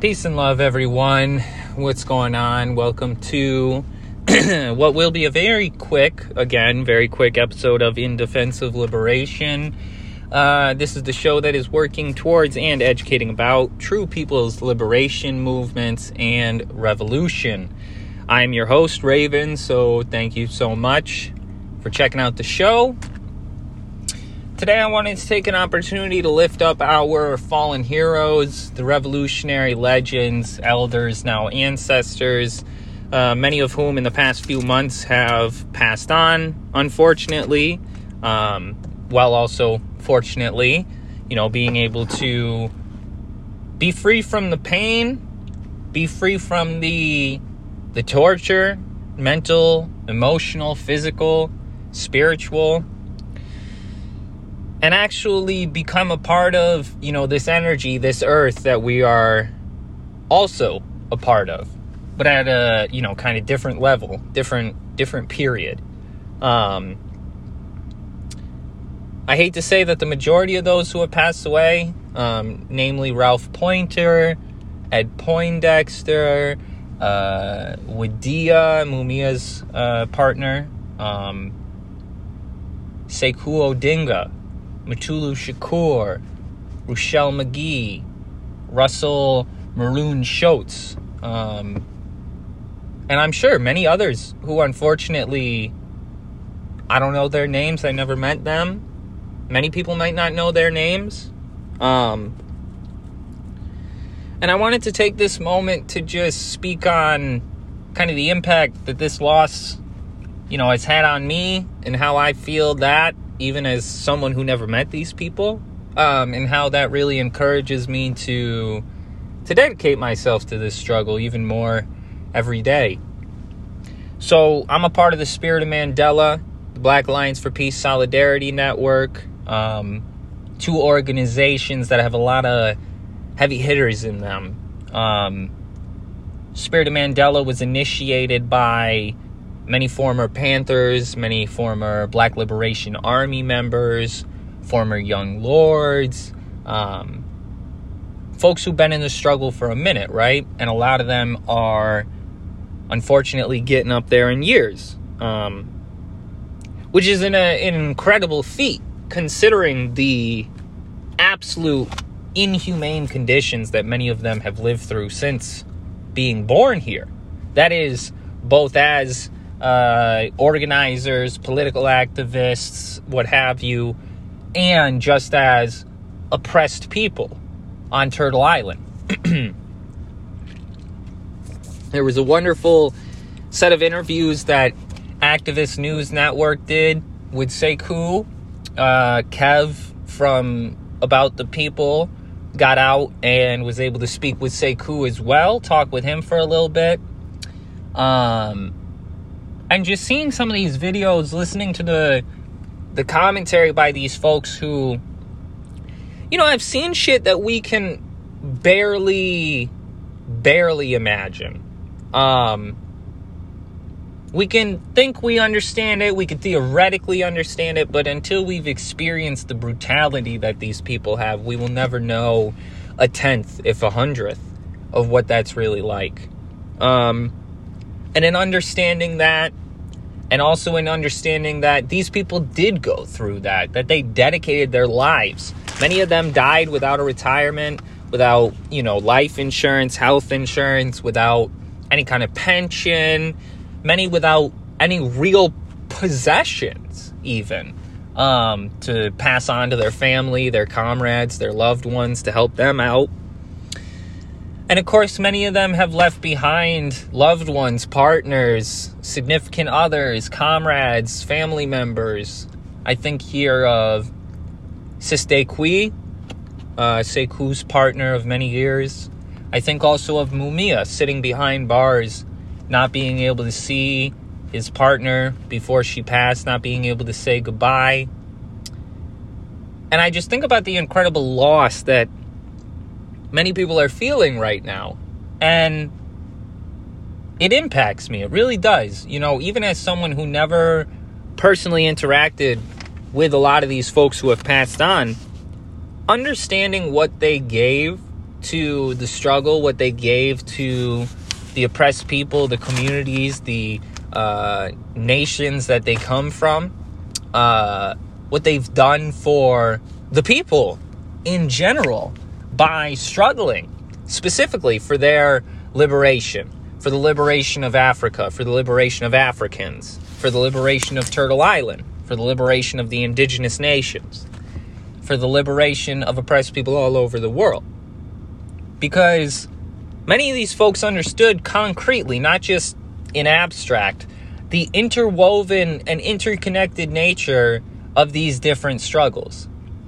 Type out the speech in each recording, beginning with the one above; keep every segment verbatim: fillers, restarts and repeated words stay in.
Peace and love, everyone. What's going on? Welcome to what will be a very quick, again, very quick episode of In Defense of Liberation. Uh, this is the show that is working towards and educating about true people's liberation movements and revolution. I'm your host, Raven, so thank you so much for checking out the show. Today I wanted to take an opportunity to lift up our fallen heroes, the revolutionary legends, elders, now ancestors, uh, many of whom in the past few months have passed on, unfortunately, um, while also, fortunately, you know, being able to be free from the pain, be free from the, the torture, mental, emotional, physical, spiritual, and actually become a part of, you know, this energy, this earth that we are also a part of, but at a, you know, kind of different level, different, different period. Um, I hate to say that the majority of those who have passed away, um, namely Ralph Pointer, Ed Poindexter, uh, Wadia, Mumia's uh, partner, um, Sekou Odinga, Mutulu Shakur, Rochelle McGee, Russell Maroon Shoatz, um, and I'm sure many others who unfortunately, I don't know their names, I never met them. Many people might not know their names. Um, and I wanted to take this moment to just speak on kind of the impact that this loss, you know, has had on me and how I feel that, even as someone who never met these people, um, and how that really encourages me to to dedicate myself to this struggle even more every day. So I'm a part of the Spirit of Mandela, the Black Alliance for Peace Solidarity Network, um, two organizations that have a lot of heavy hitters in them. Um, Spirit of Mandela was initiated by many former Panthers, many former Black Liberation Army members, former Young Lords, um, folks who've been in the struggle for a minute, right? And a lot of them are, unfortunately, getting up there in years, um, which is an, a, an incredible feat, considering the absolute inhumane conditions that many of them have lived through since being born here. That is, both as Uh, organizers, political activists, what have you, and just as oppressed people on Turtle Island. There was a wonderful set of interviews that Activist News Network did with Sekou. Uh, Kev from About the People got out and was able to speak with Sekou as well, talk with him for a little bit. Um... And just seeing some of these videos, listening to the the commentary by these folks who, you know, I've seen shit that we can barely, barely imagine. Um, we can think we understand it, we can theoretically understand it, but until we've experienced the brutality that these people have, we will never know a tenth, if a hundredth, of what that's really like. Um... And in understanding that, and also in understanding that these people did go through that, that they dedicated their lives. Many of them died without a retirement, without, you know, life insurance, health insurance, without any kind of pension, many without any real possessions even, um, to pass on to their family, their comrades, their loved ones, to help them out. And of course, many of them have left behind loved ones, partners, significant others, comrades, family members. I think here of Siste Kui, uh, Sekou's partner of many years. I think also of Mumia, sitting behind bars, not being able to see his partner before she passed, not being able to say goodbye. And I just think about the incredible loss that many people are feeling right now, and it impacts me. It really does. You know, even as someone who never personally interacted with a lot of these folks who have passed on, understanding what they gave to the struggle, what they gave to the oppressed people, the communities, the uh, nations that they come from, uh, what they've done for the people in general by struggling specifically for their liberation, for the liberation of Africa, for the liberation of Africans, for the liberation of Turtle Island, for the liberation of the indigenous nations, for the liberation of oppressed people all over the world. Because many of these folks understood concretely, not just in abstract, the interwoven and interconnected nature of these different struggles.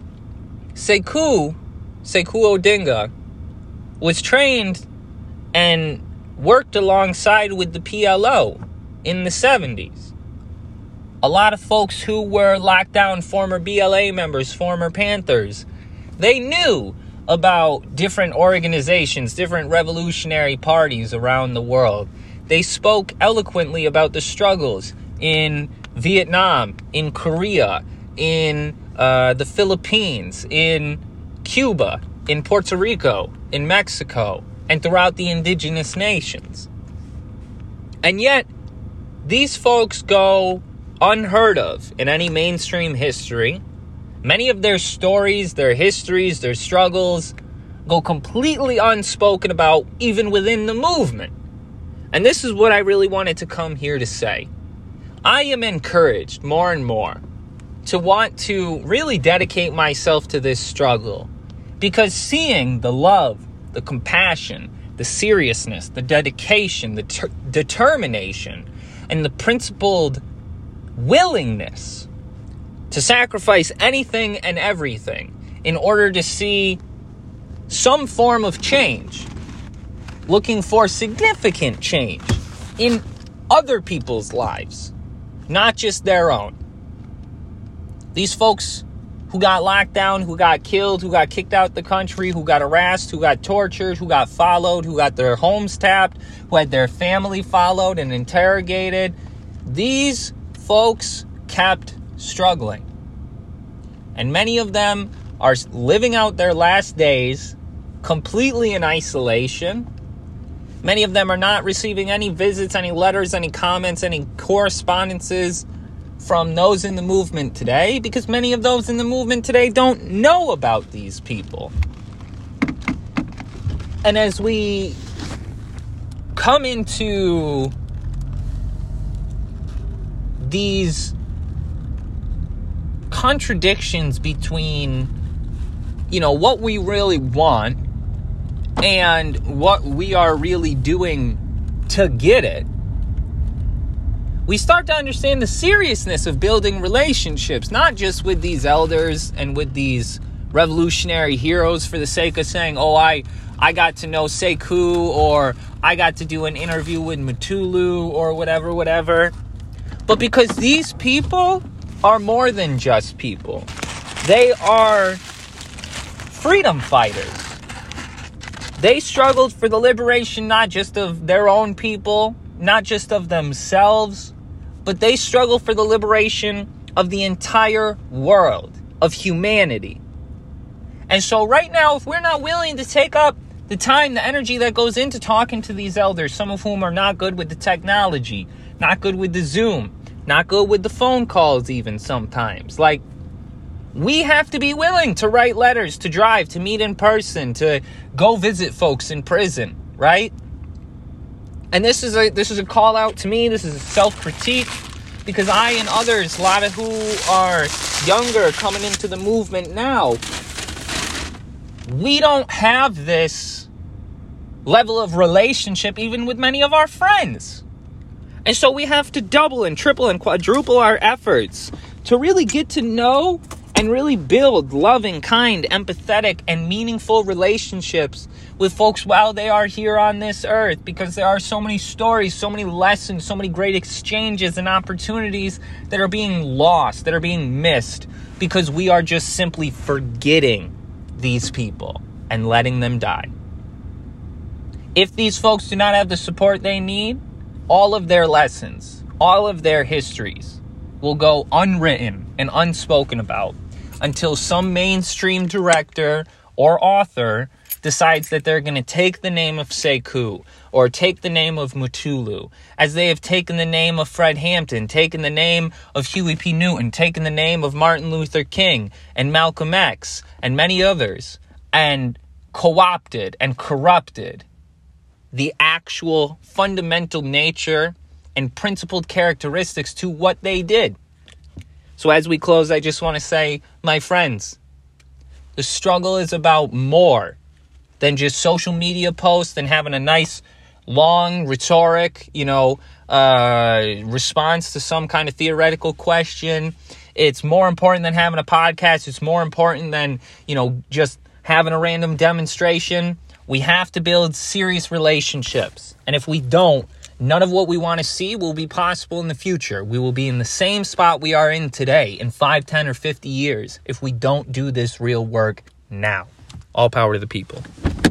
Sekou, Sekou Odinga, was trained and worked alongside with the P L O in the seventies. A lot of folks who were locked down, former B L A members, former Panthers, they knew about different organizations, different revolutionary parties around the world. They spoke eloquently about the struggles in Vietnam, in Korea, in uh, the Philippines, in Cuba, in Puerto Rico, in Mexico, and throughout the indigenous nations. And yet, these folks go unheard of in any mainstream history. Many of their stories, their histories, their struggles go completely unspoken about even within the movement. And this is what I really wanted to come here to say. I am encouraged more and more to want to really dedicate myself to this struggle, because seeing the love, the compassion, the seriousness, the dedication, the ter- determination, and the principled willingness to sacrifice anything and everything in order to see some form of change, looking for significant change in other people's lives, not just their own. These folks who got locked down, who got killed, who got kicked out the country, who got harassed, who got tortured, who got followed, who got their homes tapped, who had their family followed and interrogated, these folks kept struggling. And many of them are living out their last days completely in isolation. Many of them are not receiving any visits, any letters, any comments, any correspondences from those in the movement today, because many of those in the movement today don't know about these people. And as we come into these contradictions between, you know, what we really want and what we are really doing to get it, we start to understand the seriousness of building relationships, not just with these elders and with these revolutionary heroes for the sake of saying, oh, I, I got to know Sekou, or I got to do an interview with Mutulu, or whatever, whatever. But because these people are more than just people. They are freedom fighters. They struggled for the liberation not just of their own people, not just of themselves, but they struggle for the liberation of the entire world, of humanity. And so right now, if we're not willing to take up the time, the energy that goes into talking to these elders, some of whom are not good with the technology, not good with the Zoom, not good with the phone calls even sometimes, like, we have to be willing to write letters, to drive, to meet in person, to go visit folks in prison, right? And this is a this is a call out to me. This is a self-critique, because I and others, a lot of who are younger coming into the movement now, we don't have this level of relationship even with many of our friends. And so we have to double and triple and quadruple our efforts to really get to know and really build loving, kind, empathetic, and meaningful relationships with folks while they are here on this earth, because there are so many stories, so many lessons, so many great exchanges and opportunities that are being lost, that are being missed, because we are just simply forgetting these people and letting them die. If these folks do not have the support they need, all of their lessons, all of their histories will go unwritten and unspoken about until some mainstream director or author decides that they're going to take the name of Sekou or take the name of Mutulu, as they have taken the name of Fred Hampton, taken the name of Huey P. Newton, taken the name of Martin Luther King and Malcolm X and many others, and co-opted and corrupted the actual fundamental nature and principled characteristics to what they did. So as we close, I just want to say, my friends, the struggle is about more than just social media posts and having a nice, long, rhetoric, you know, uh, response to some kind of theoretical question. It's more important than having a podcast. It's more important than, you know, just having a random demonstration. We have to build serious relationships. And if we don't, none of what we want to see will be possible in the future. We will be in the same spot we are in today in five, ten, or fifty years if we don't do this real work now. All power to the people.